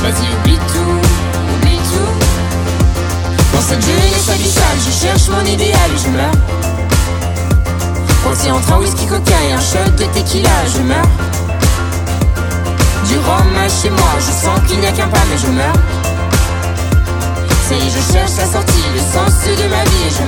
vas-y, oublie tout, oublie tout. Dans cette jeunesse abyssale, je cherche mon idéal et je meurs. Coincé entre un whisky coca et un shot de tequila, je meurs. Du rhum chez moi, je sens qu'il n'y a qu'un pas mais je meurs. Ça y est, je cherche la sortie, le sens de ma vie et je